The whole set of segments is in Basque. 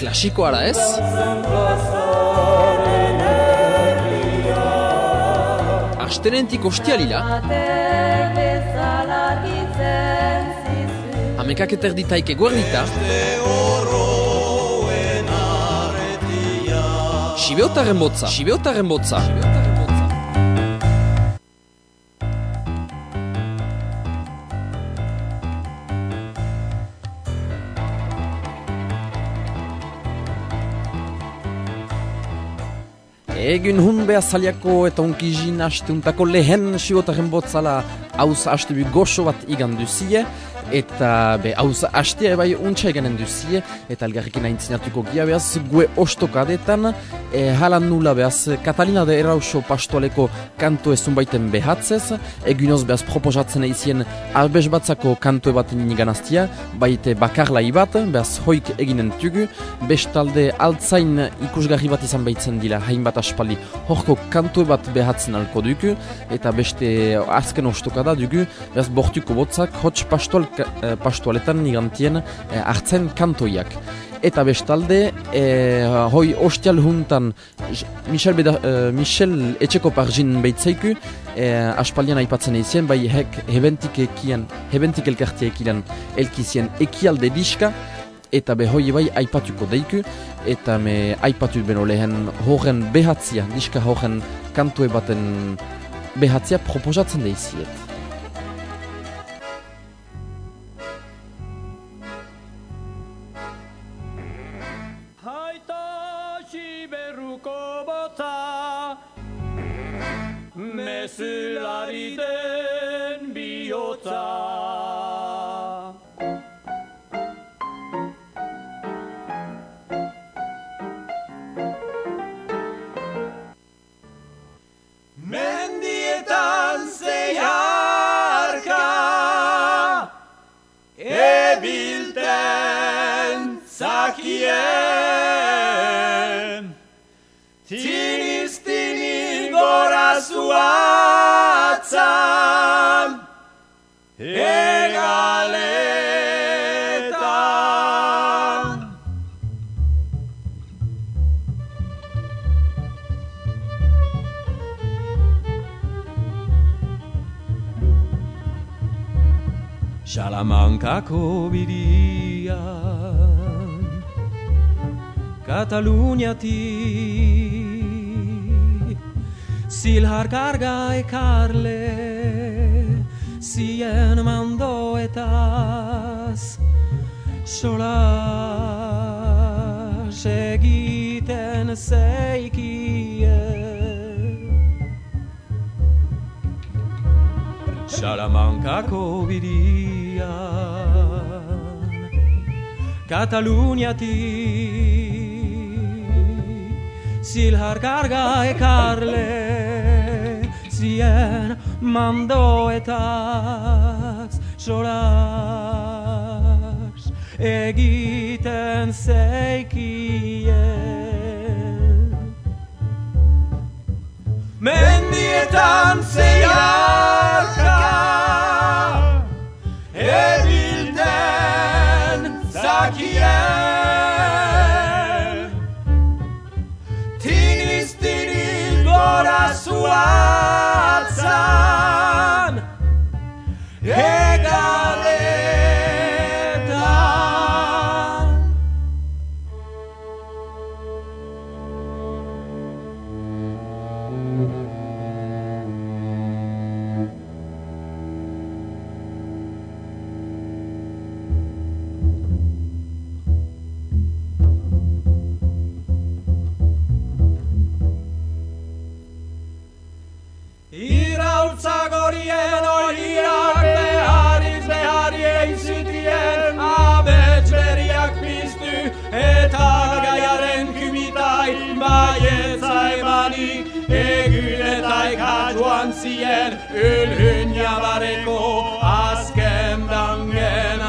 Klasikoa da ez? Astenetik ostialila. Hamekak eterditaik eguerdita. Sibeotaren botza. Egun hun behar zaliako eta onkizin asteuntako lehen Sibeotaren botzala hauz astebu goxo bat igan duzie. Eta hauz astea bai untsa eganen duzie, eta elgarrekin aintzinatuko gia behaz, gue ostokadetan, halan nula behaz, Katalina de Erauso pastoaleko kanto ezun baiten behatzez, egunoz behaz proposatzen eizien arbez batzako kanto baten iniganaztia, baite bakarlai bat, behaz hoik eginen tugu, bestalde altzain ikusgarri bat izan baitzen dila, hainbat aspaldi horko kanto bat behatzen alko dugu, eta beste azken ostokada dugu, behaz bortuko botzak, hotx pastoaletan nigantien hartzen kantoiak. Eta bestalde, hoi ostial juntan Michel Etxeko Parjin beitzaiku, aspaldian aipatzen eizien, bai hebentik elkartia ekilan elkizien ekialde diska, eta hoi bai aipatuko deiku, eta aipatu beno lehen horren behatzia, diska horren kantoe baten behatzia proposatzen deiziet. Mezulari den bihotza Mendietan zeiharka ebilten zakien Zuatzan egaletan Salamankako birian Kataluniatik Zilhar karga ekarle, zien mandoetaz, solas egiten zeikie. Salamankako birian, Kataluniatik, zilhar karga ekarle, zien mandoetaz solas egiten zeikien Mendietan zeiarka ebilten zakien Tiniz gora zuatzan egaletan Iraultzagorien horiak behari einzitien abets berriak piztu eta gaiaren kumitai baietza emanik egunetaik joan zien ülhün jabareko azken dangen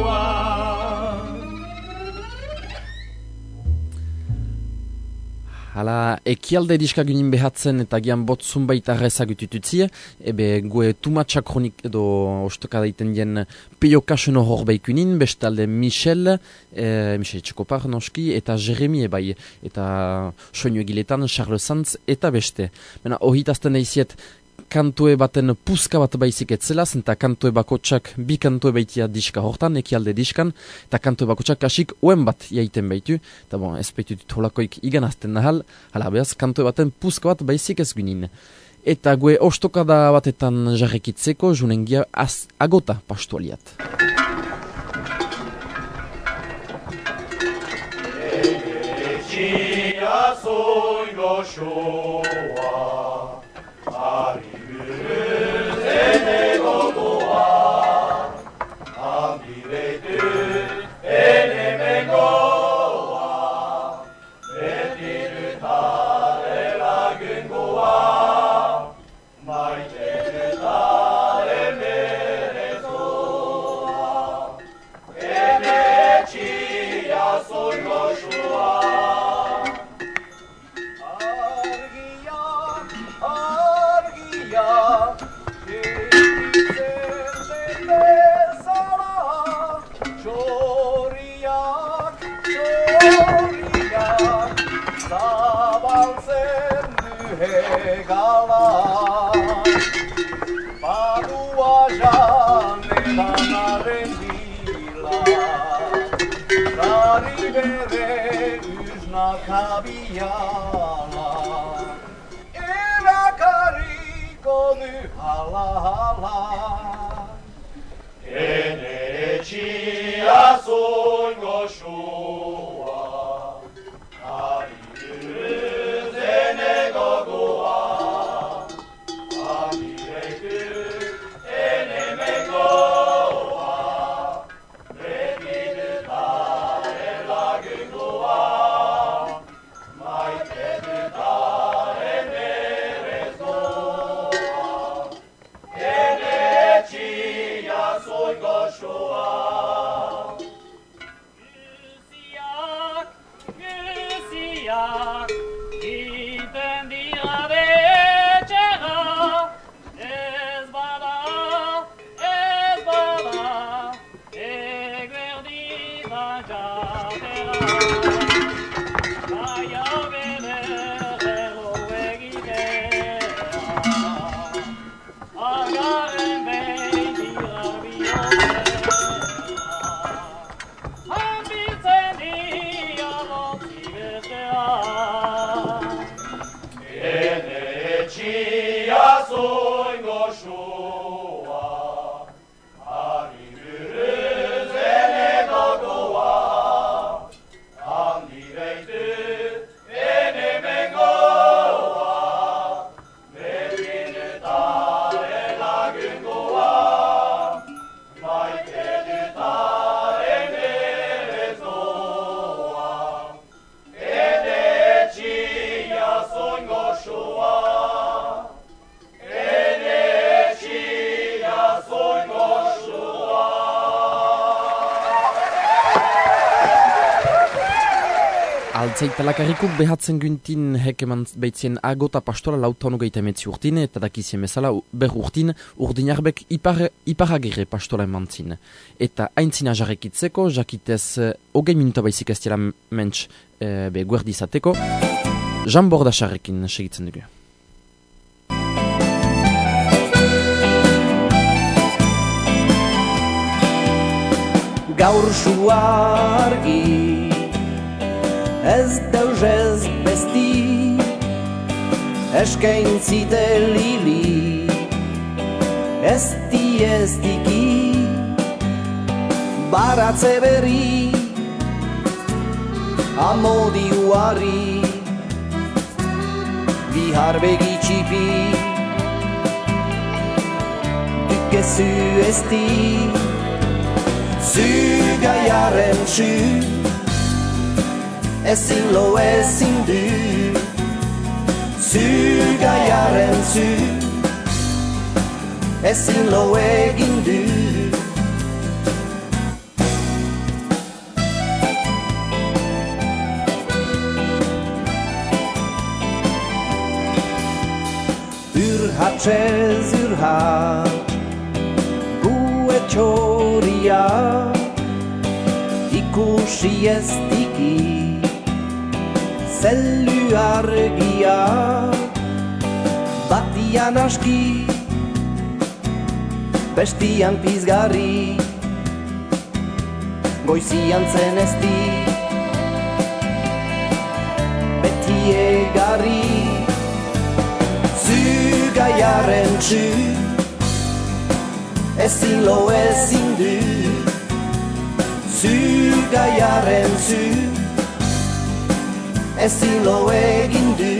altzuan. Hala, ekialde diskagunin behatzen eta gian botzun baita rezagututuzie, ebe gue tumatxa kronik edo ostoka daiten dien Peio Kaseno hor baikunin, bestalde Michel Txekopar noski, eta Jeremy ebai, eta soinu egiletan Charles Sanz eta beste. Bena, ohitazten eiziet, kantue baten puska bat baizik etzelaz, eta kantue bakotsak bi kantue baitia diska hortan, ekialde diskan, eta kantue bakotsak kasik uen bat jaiten baitu, eta bon, ez baitu tolakoik iganazten nahal, hala behaz, kantue baten puska bat baizik ez gunin. Eta gue ostokada batetan jarrekitzeko, junengia agota pastualiat. Altzaitalakarik behatzen güntin hekeman baitzien agota pastora lautan ugeita emetzi urtin, eta dakizien bezala ber urtin urdinarbek iparagire pastora emantzin. Eta haintzina jarrekitzeko, jakitez hogei minuta baizik ez dira mentx guerdizateko, Jean Bordasarrekin segitzen dugu. Gaur suargi ez deus ez besti, eskaintzite lili, ez diki, baratze berri, amodiuari, bihar begitxipi, dukezu esti, zugaiaren txu, ezin lo ezin du, zugaiaren zu, ezin lo egin du. zurha txoria ikusi ez diki zelu argia batian aski bestian pizgarri goizian zen ezti beti egarri zugaiaren txu ezin lo ezin du zugaiaren zu ezin lo egin du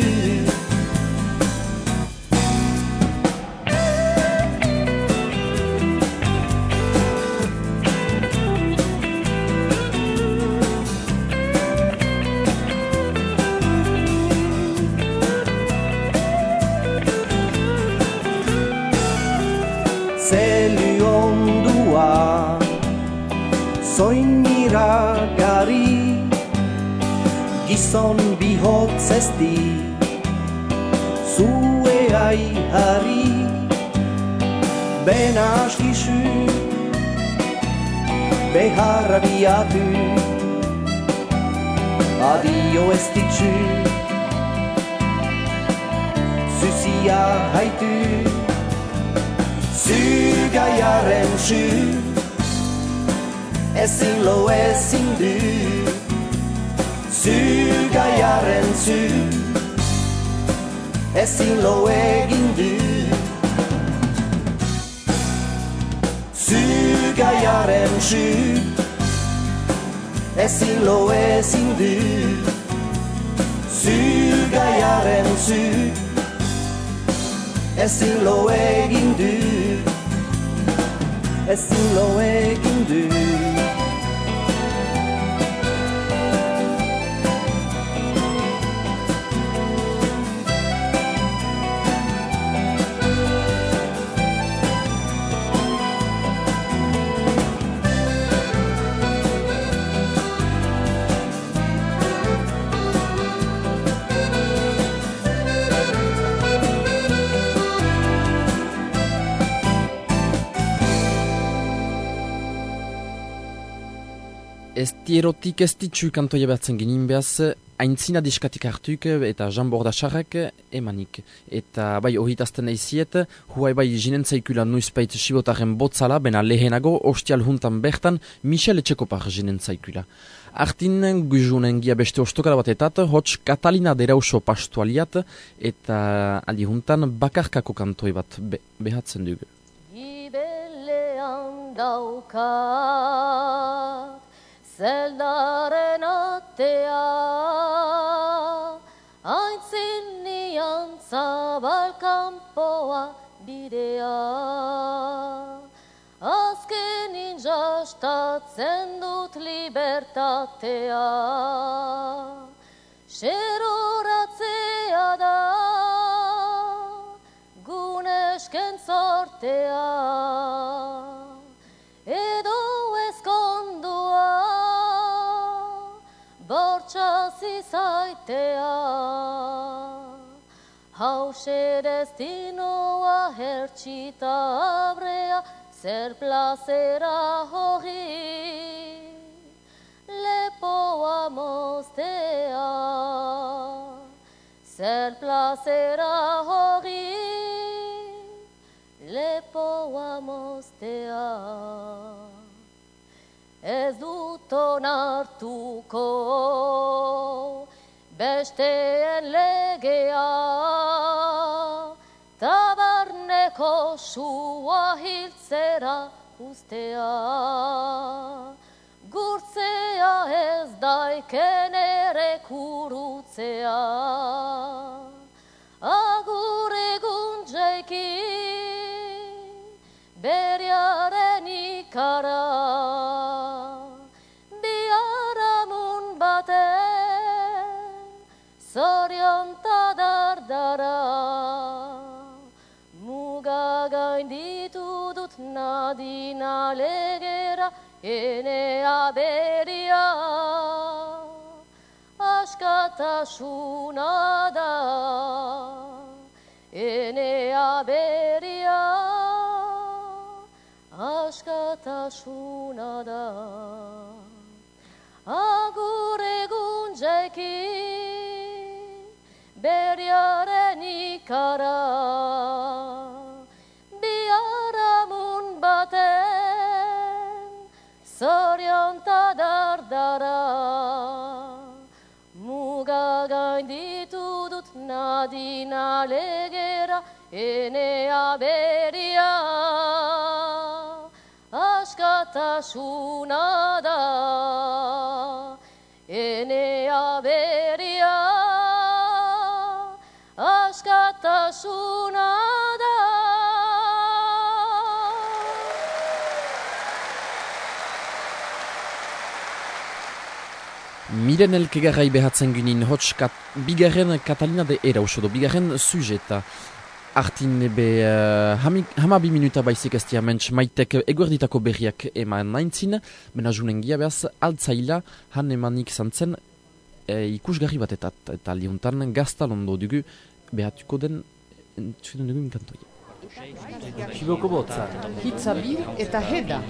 Soiniragari gizon bihotz ezti zue aihari ben askisu beharra biatu adio ez ditzu zuzia haitu zugaiaren zu ezin lo ezin du zugaiaren zu ezin lo egin du zugaiaren zu ezin lo ezin du zugaiaren zu ezin lo egin du ezin lo egin du Ez dierotik ez ditzu kantoia behatzen ginen behaz, aintzina diskatik hartuk eta Jean Bordasarrak emanik. Eta bai ohitazten eiziet, huai bai jinen zaikula nuizpait sibotaren botzala, bena lehenago, ostial juntan bertan, Michel Etxekopar jinen zaikula. Artin gujunen gia beste ostokara batetat, hots Katalina derauso pastualiat, eta aldi juntan bakarkako kantoi bat behatzen dugu. Ibelean daukat zeldaren atea, aintzinian zabalkanpoa bidea. Azkenin jastatzen dut libertatea, xeroratzea da gunesken zortea, edo ezkondua bortxazi zaitea. Hause destinoa hertsita abrea, zer plazera hori lepoa moztea, zer plazera hori lepoa moztea. Ez dut onartuko besteen legea, tabarneko sua hiltzera ustea. Gurtzea ez daiken ere kurutzea, agur egun jaiki beriaren ikara. Biharamun baten zorion ta dardara, muga gainditu dut nadina legera, ene aberia askatasuna da, ene aberia askatasuna da. Agur egun jaiki, berriaren ikara, biharamun baten, zorion ta dardara. Muga gainditu dut nadina legera, enea beria, askatasuna da. Enea beria, askatasuna da. Miren elkegarrai behatzen gynin hots bigarren Catalina de Era usodo, bigarren sujeta. Artin ebe hamabi minuta baizik ez diamentz maitek eguerditako berriak eman naintzin, mena junen gia behaz altzaila han emanik zantzen ikusgarri bat eta liuntan gaztalondo dugu behatuko den entzuden dugu minkantoia. Xiboko botza, hitza bi eta heda.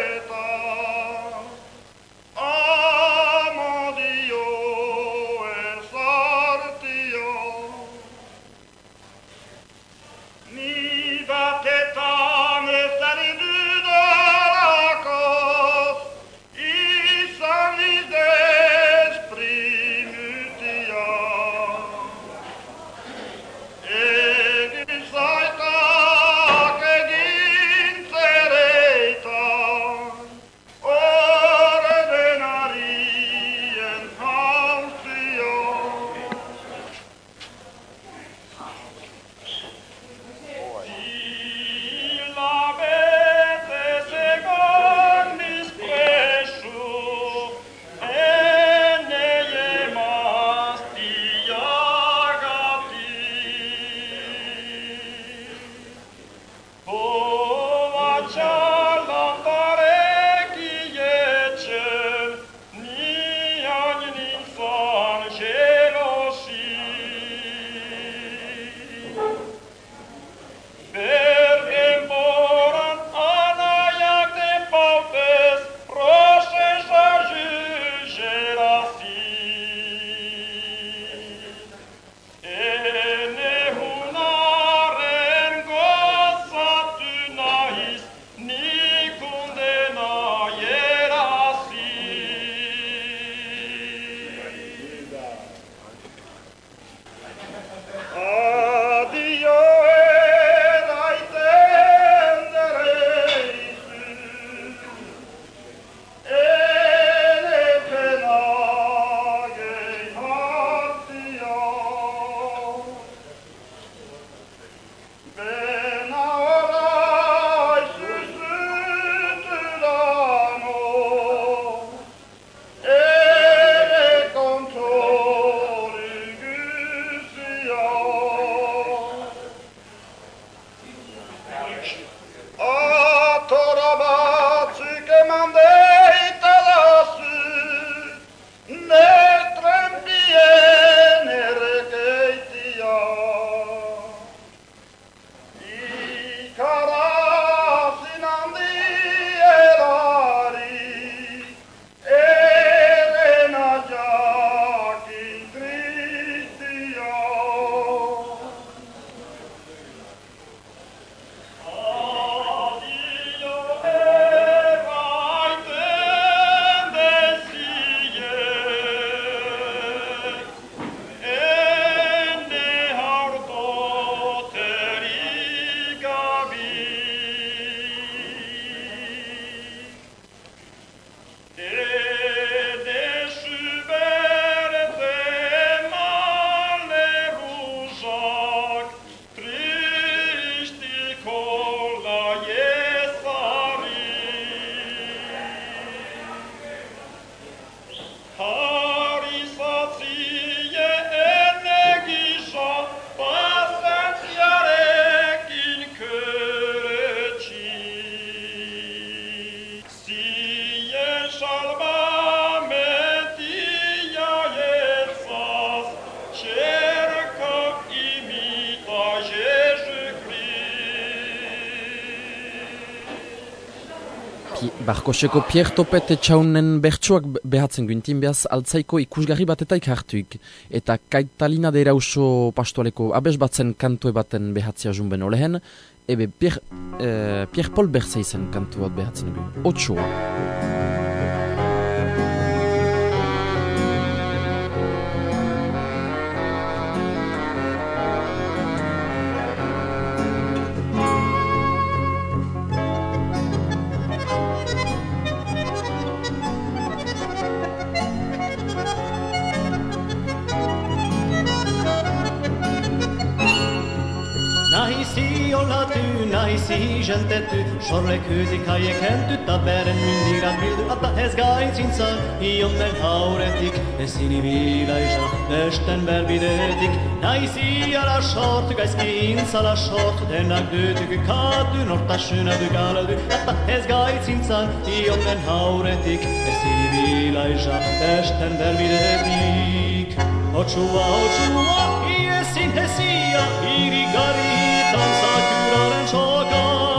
Amodio Barkoseko Pierre Topet etxaunen bertsuak behatzen guntin behaz altzaiko ikusgarri batetaik hartuik. Eta Kaitalina de Erauso pastoaleko abes batzen kantue baten behatzea junben olehen, ebe Pierre Paul Berzeizen kantu bat behatzen gun. Otsoa. Naisi gentetu, sorle kyyti kaiekenty, taberen myndiran bildu, atta ez gaitsintzan, ionnen hauretik, esini vilaisa, esten berbidetik. Naisi ala short, gaiskin sala short, denak dytyky katu, nortasuna dykaladu, atta ez gaitsintzan, ionnen hauretik, esini vilaisa, esten berbidetik. Otsua, iesin hesia, irigari, tansakuraren soka,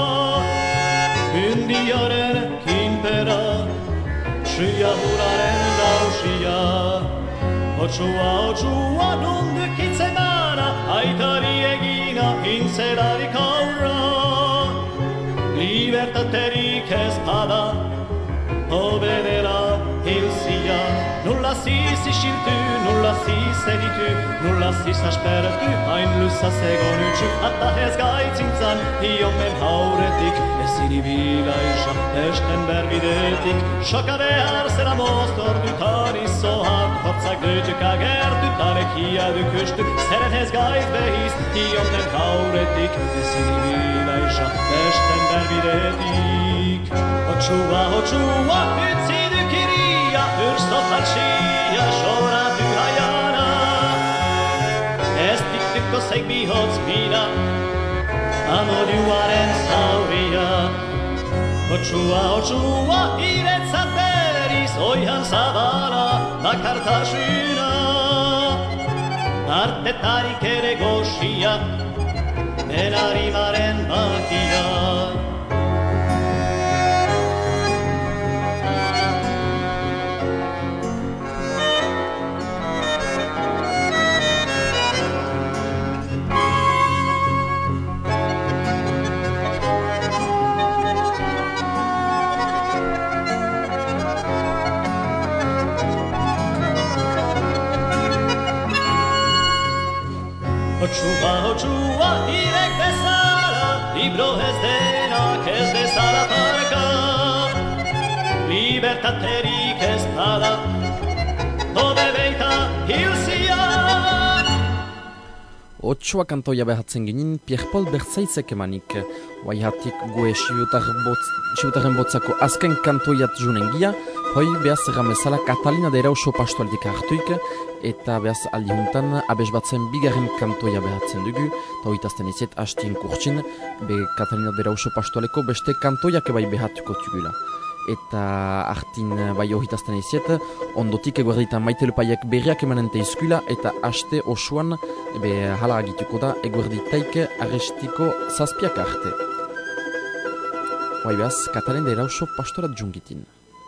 myndiaren kinpera, skyahuraren lausia. Otsua, nundykitsemana, aitari egina, inserari kaura. Libertaterik espada, obenera hilsia. Nulla siis isilty, nulla siis edity, nulla siis asperty, hain lyssä segonytsy, atta hes gaitsintzan, hiommen hauretik, esini vilaisa, esten bervidetik, shokade arsena mostorty, tanis sohan, hotsak dytyka gerty, tarek hiadu kysty, seren hes gait behis, hiommen hauretik, esini vilaisa, esten bervidetik. Otsua, ytsidy kiria, yrstofalsia, shora dyhajana. Estiktyko seik bihots mina, amodiuaren sauria. Otsua, iretsateris, oihan sabana, bakartasuna. Artetarik ere goxia, benarimaren makia. Otsua, irek bezala, libro ez denak ez bezala parka. Libertaterik ez bada, dobe beita hilzia. Otsoa kantoia behatzen ginen Pierre Paul Berzeizek emanik. Waihatik gue siutaren botzako azken kantoiat junen gia, hoi behaz erramezala Katalina de Erauso pastoaldik hartuik, eta behaz aldi juntan abes batzen bigarren kantoia behatzen dugu, eta hoitazten izet hastien kurtsin, be Katalina de Erauso pastoaleko beste kantoiak bai behatuko tugula. Eta hartin bai hoitazten izet, ondotik eguerditan Maite Lepaiek berriak emanente izkula, eta haste osoan hala agituko da eguerditaik arrestiko zazpiak arte. Hoi behaz, Katalina de Erauso pastorat jungitin.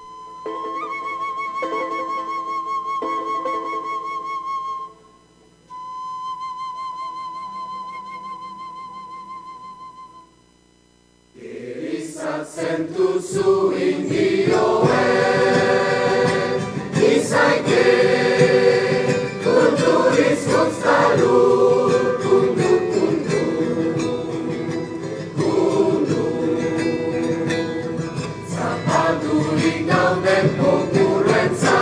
Sentuzu indioe, izaike, kulturiz gonztalu, kundu. Zapaldurik dauden konkurrentza,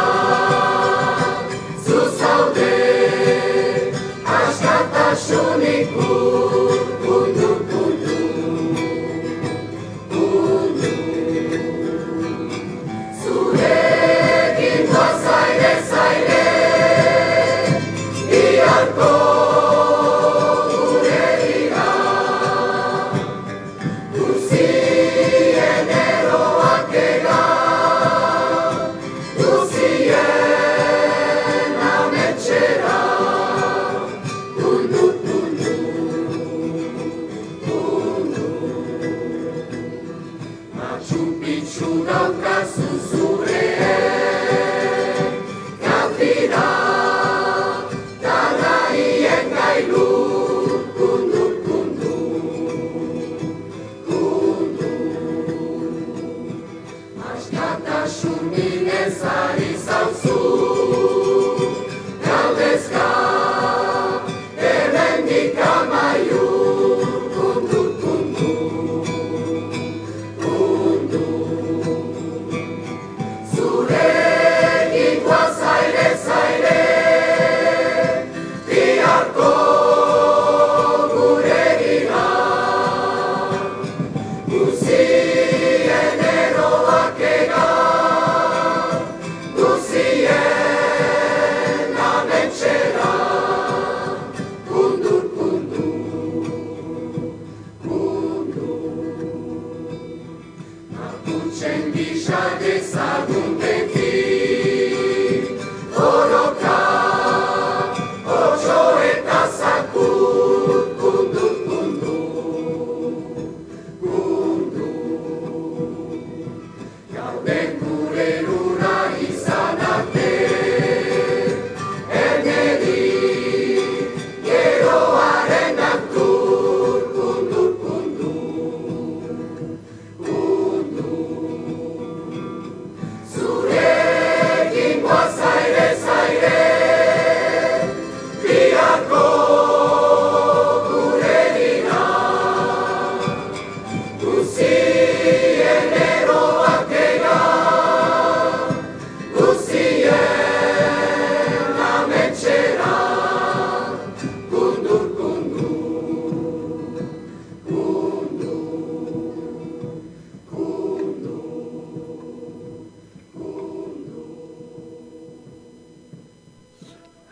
zuzaude, askatasunik kundu.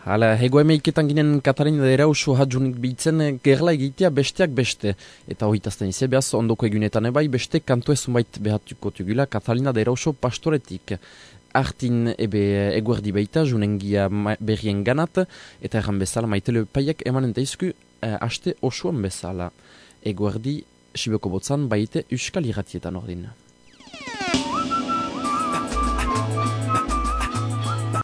Hala, hego emeiketan ginen Katalina da Erauso hadjunik bihitzen gerla egitea besteak beste. Eta horitazten izia behaz, ondoko egunetan ebai beste kantu ezunbait behatuko tugula Katalina da Erauso pastoretik. Artin eguerdi baita, junengia berrien ganat, eta erran bezala maitele paiak emanen daizku haste osoan bezala. Eguerdi Siboko Botzan baite Euskal Irratietan ordin.